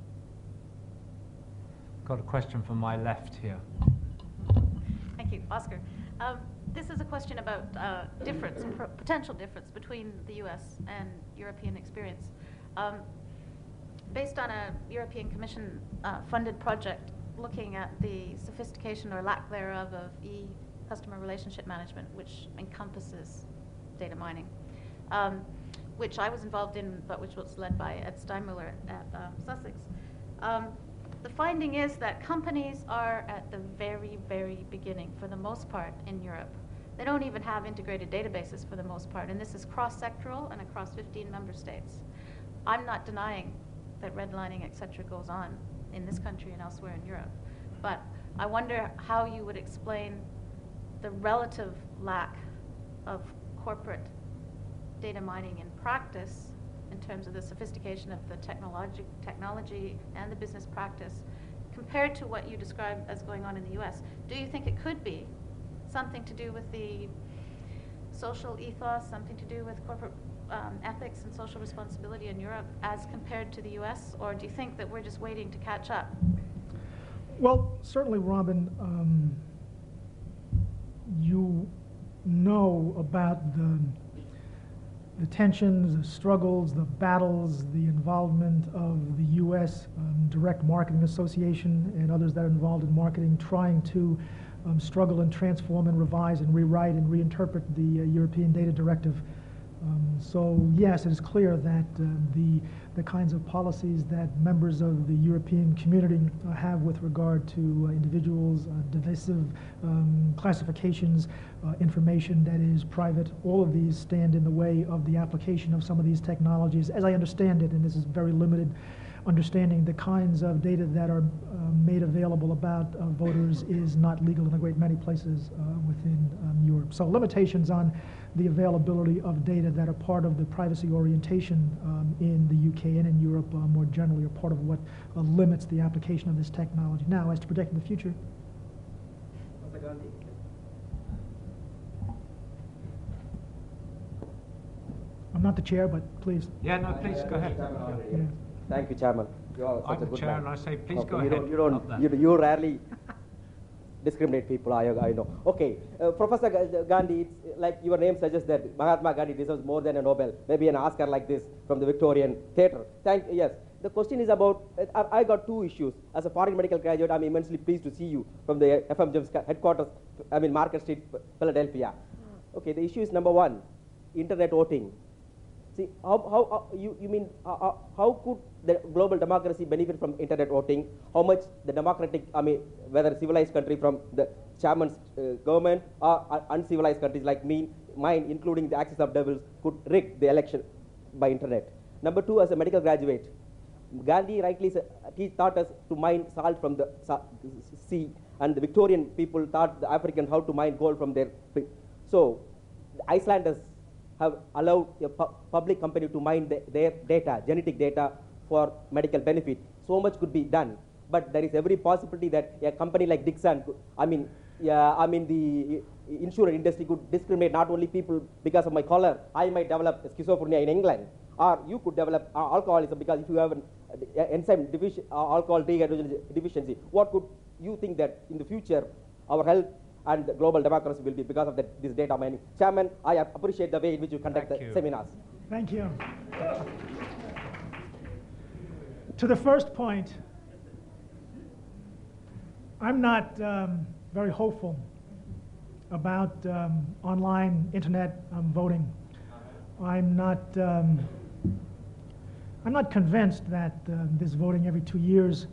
Got a question from my left here. Thank you, Oscar. Um, this is a question about uh, difference, pr potential difference between the U S and European experience. Um, based on a European Commission uh, funded project looking at the sophistication or lack thereof of e-customer relationship management, which encompasses data mining, um, which I was involved in, but which was led by Ed Steinmuller at um, Sussex. Um, the finding is that companies are at the very, very beginning, for the most part, in Europe. They don't even have integrated databases for the most part, and this is cross-sectoral and across fifteen member states. I'm not denying that redlining, et cetera, goes on in this country and elsewhere in Europe, but I wonder how you would explain the relative lack of corporate data mining in practice in terms of the sophistication of the technology, technology and the business practice compared to what you described as going on in the U S. Do you think it could be something to do with the social ethos, something to do with corporate um, ethics and social responsibility in Europe as compared to the U S, or do you think that we're just waiting to catch up? Well, certainly, Robin, um, you know about the the tensions, the struggles, the battles, the involvement of the U S um, Direct Marketing Association and others that are involved in marketing, trying to um, struggle and transform and revise and rewrite and reinterpret the uh, European Data Directive. Um, so yes, it is clear that uh, the the kinds of policies that members of the European community uh, have with regard to uh, individuals, uh, divisive um, classifications, uh, information that is private, all of these stand in the way of the application of some of these technologies. As I understand it, and this is very limited understanding, the kinds of data that are uh, made available about uh, voters is not legal in a great many places uh, within um, Europe. So limitations on the availability of data that are part of the privacy orientation um, in the U K and in Europe uh, more generally are part of what uh, limits the application of this technology. Now, as to protecting the future. I'm not the chair, but please. Yeah, no, please go ahead. Yeah. Thank you, Chairman. You are such I'm a the good chair, man. and I say, please Okay, go you ahead. Don't, you, don't, up there. you, you rarely discriminate people, I, I know. Okay, uh, Professor Gandhi, it's like your name suggests that Mahatma Gandhi deserves more than a Nobel, maybe an Oscar like this from the Victorian Theatre. Thank, yes, the question is about, uh, I got two issues. As a foreign medical graduate, I'm immensely pleased to see you from the F M G E M headquarters, I mean Market Street, Philadelphia. Okay, the issue is number one, internet voting. See, how, how, how you, you mean, uh, how could the global democracy benefit from internet voting? How much the democratic, I mean, whether civilized country from the chairman's uh, government or uh, uncivilized countries like me, mine, including the axis of devils, could rig the election by internet. Number two, as a medical graduate, Gandhi rightly said, he taught us to mine salt from the sea, and the Victorian people taught the Africans how to mine gold from their. So, the Icelanders have allowed a pu public company to mine the, their data, genetic data, for medical benefit. So much could be done, but there is every possibility that a company like Dixon, could, I mean, yeah, I mean the insurance industry could discriminate not only people because of my color. I might develop schizophrenia in England, or you could develop uh, alcoholism because if you have an uh, enzyme deficiency, uh, alcohol dehydrogenase deficiency. What could you think that in the future our health and the global democracy will be because of the, this data mining? Chairman, I appreciate the way in which you conduct Thank the you. seminars. Thank you. To the first point, I'm not um, very hopeful about um, online internet um, voting. I'm not. Um, I'm not convinced that uh, this voting every two years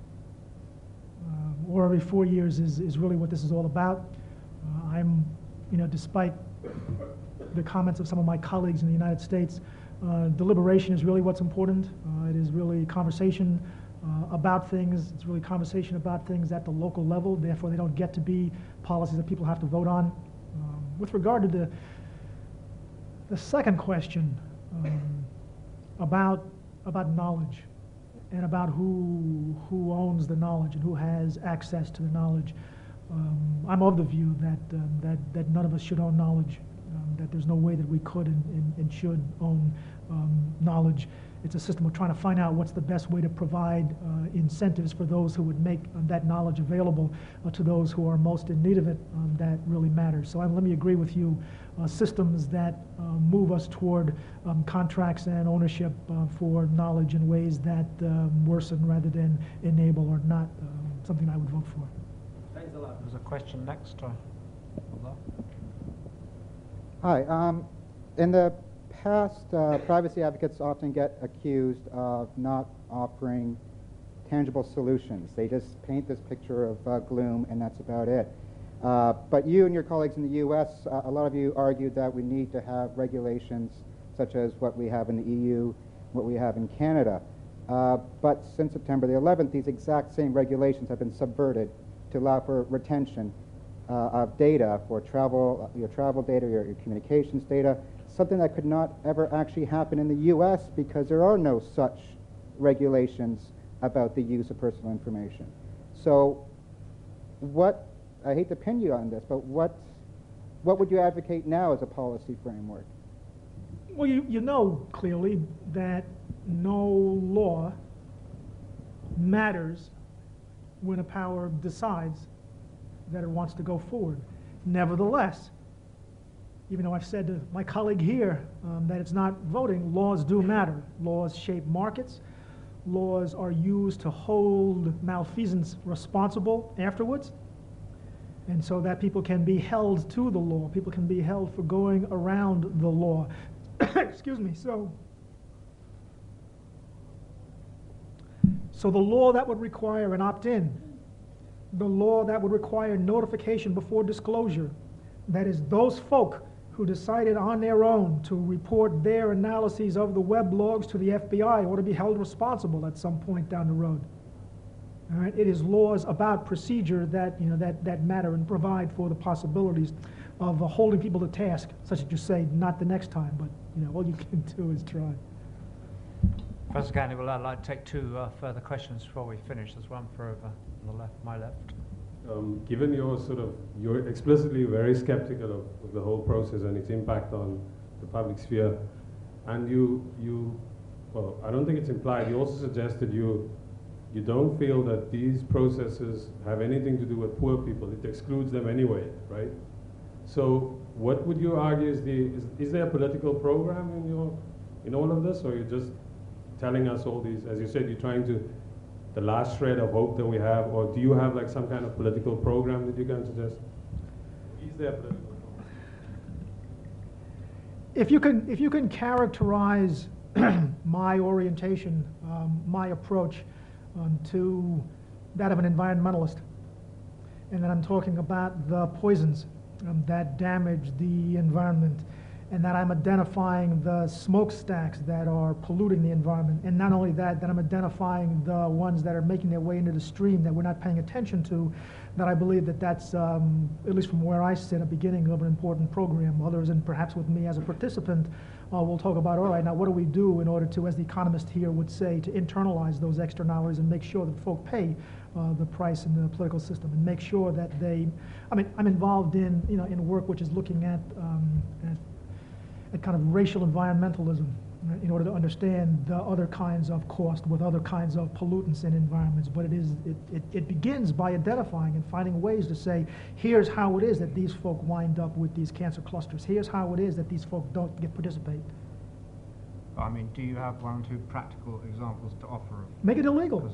uh, or every four years is, is really what this is all about. Uh, I'm, you know, despite the comments of some of my colleagues in the United States, uh, deliberation is really what's important. Uh, it is really conversation uh, about things. It's really conversation about things at the local level. Therefore, they don't get to be policies that people have to vote on. Um, with regard to the the second question um, about about knowledge and about who who owns the knowledge and who has access to the knowledge, um, I'm of the view that um, that that none of us should own knowledge. Um, that there's no way that we could and, and, and should own um, knowledge. It's a system of trying to find out what's the best way to provide uh, incentives for those who would make uh, that knowledge available uh, to those who are most in need of it. Um, that really matters. So um, let me agree with you. Uh, systems that uh, move us toward um, contracts and ownership uh, for knowledge in ways that um, worsen rather than enable are not uh, something I would vote for. Thanks a lot. There's a question next. Uh, Hi. Um, in the past, uh, privacy advocates often get accused of not offering tangible solutions. They just paint this picture of uh, gloom, and that's about it. Uh, but you and your colleagues in the U S, uh, a lot of you argued that we need to have regulations such as what we have in the E U, what we have in Canada. Uh, but since September the eleventh, these exact same regulations have been subverted to allow for retention uh, of data for travel, your travel data, your, your communications data, something that could not ever actually happen in the U S because there are no such regulations about the use of personal information. So what, I hate to pin you on this, but what, what would you advocate now as a policy framework? Well, you, you know clearly that no law matters when a power decides that it wants to go forward. Nevertheless, even though I've said to my colleague here um, that it's not voting, laws do matter. Laws shape markets. Laws are used to hold malfeasance responsible afterwards, and so that people can be held to the law. People can be held for going around the law. Excuse me. So, so the law that would require an opt-in, the law that would require notification before disclosure, that is, those folk who decided on their own to report their analyses of the web logs to the F B I ought to be held responsible at some point down the road. All right? It is laws about procedure that, you know, that, that matter and provide for the possibilities of uh, holding people to task, such as you say, not the next time, but you know, all you can do is try. Professor Gandhi, well, I'd like to take two uh, further questions before we finish. There's one for over on the left, my left. Um, given your sort of, you're explicitly very skeptical of, of the whole process and its impact on the public sphere, and you, you, well, I don't think it's implied, you also suggested you, you don't feel that these processes have anything to do with poor people. It excludes them anyway, right? So what would you argue is the, is, is there a political program in your, in all of this, or you're just telling us all these, as you said, you're trying to, the last shred of hope that we have, or do you have like some kind of political program that you can suggest? Is there a political program? If you can, if you can characterize my orientation, um, my approach um, to that of an environmentalist, and then I'm talking about the poisons um, that damage the environment, and that I'm identifying the smokestacks that are polluting the environment, and not only that, that I'm identifying the ones that are making their way into the stream that we're not paying attention to, that I believe that that's, um, at least from where I sit, a beginning of an important program. Others, and perhaps with me as a participant, uh, we'll talk about, all right, now what do we do in order to, as the economist here would say, to internalize those externalities and make sure that folk pay uh, the price in the political system, and make sure that they, I mean, I'm involved in, you know, in work which is looking at, um, at a kind of racial environmentalism, right, in order to understand the other kinds of cost with other kinds of pollutants in environments. But it is it, it, it begins by identifying and finding ways to say, here's how it is that these folk wind up with these cancer clusters. Here's how it is that these folk don't get participate. I mean, do you have one or two practical examples to offer? Make it illegal.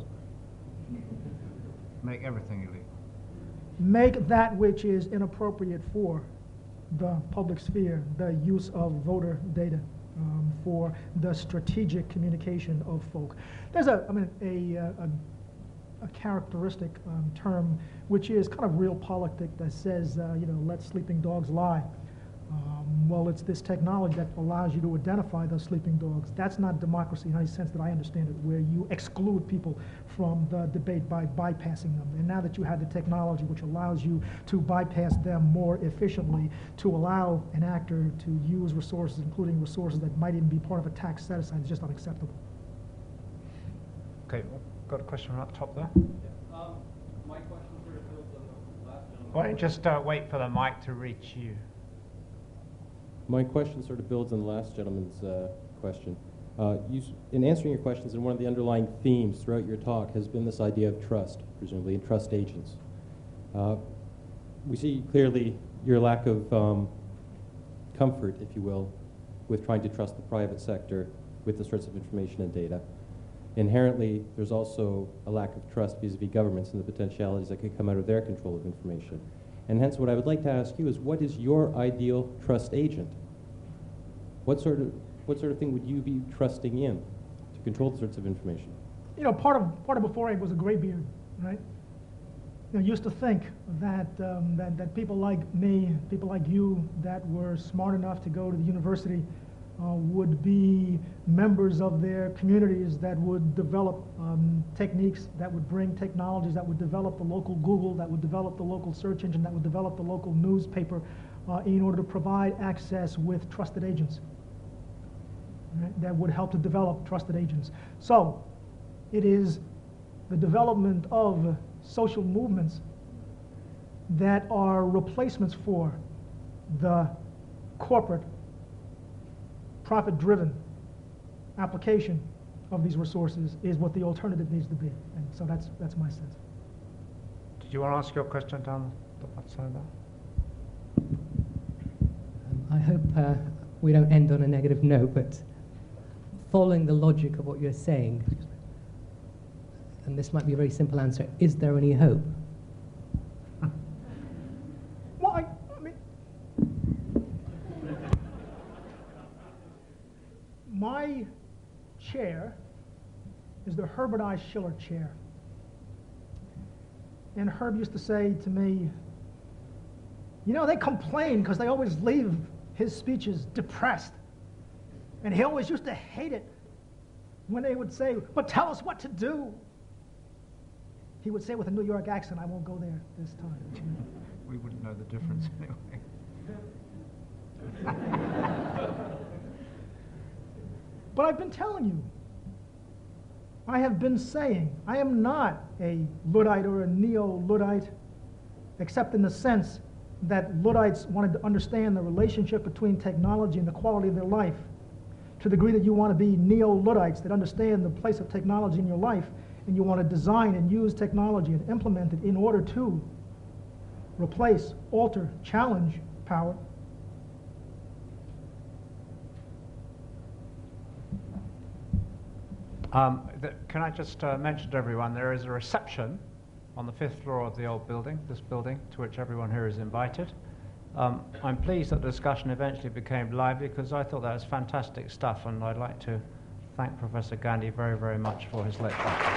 Make everything illegal. Make that which is inappropriate for the public sphere, the use of voter data um, for the strategic communication of folk. There's a, I mean, a, a, a characteristic um, term which is kind of realpolitik that says, uh, you know, let sleeping dogs lie. Um, well, it's this technology that allows you to identify those sleeping dogs. That's not democracy in any sense that I understand it, where you exclude people from the debate by bypassing them. And now that you have the technology which allows you to bypass them more efficiently, to allow an actor to use resources, including resources that might even be part of a tax set aside, is just unacceptable. Okay, got a question right up top there? Yeah. Um, my question sort of builds on the last gentleman. Why don't you just uh, wait for the mic to reach you? My question sort of builds on the last gentleman's uh, question. Uh, you, in answering your questions, and one of the underlying themes throughout your talk has been this idea of trust, presumably, and trust agents. Uh, we see clearly your lack of um, comfort, if you will, with trying to trust the private sector with the sorts of information and data. Inherently, there's also a lack of trust vis-a-vis governments and the potentialities that could come out of their control of information. And hence, what I would like to ask you is, what is your ideal trust agent? What sort of what sort of thing would you be trusting in to control the sorts of information? You know, part of part of before I was a graybeard, right? You know, used to think that um, that that people like me, people like you, that were smart enough to go to the university, uh, would be members of their communities that would develop um, techniques, that would bring technologies, that would develop the local Google, that would develop the local search engine, that would develop the local newspaper uh, in order to provide access with trusted agents. Right? That would help to develop trusted agents. So it is the development of social movements that are replacements for the corporate profit-driven application of these resources is what the alternative needs to be. And so that's that's my sense. Did you want to ask your question down the side there? Um, I hope uh, we don't end on a negative note, but following the logic of what you're saying, and this might be a very simple answer, is there any hope? Well, I, I mean, my chair is the Herbert I. Schiller chair. And Herb used to say to me, you know, they complain because they always leave his speeches depressed. And he always used to hate it when they would say, but tell us what to do. He would say with a New York accent, I won't go there this time. We wouldn't know the difference anyway. But I've been telling you, I have been saying, I am not a Luddite or a neo-Luddite, except in the sense that Luddites wanted to understand the relationship between technology and the quality of their life. To the degree that you want to be neo-Luddites that understand the place of technology in your life, and you want to design and use technology and implement it in order to replace, alter, challenge power. Um, th- can I just uh, mention to everyone, there is a reception on the fifth floor of the old building, this building, to which everyone here is invited. Um, I'm pleased that the discussion eventually became lively because I thought that was fantastic stuff, and I'd like to thank Professor Gandhi very, very much for his lecture.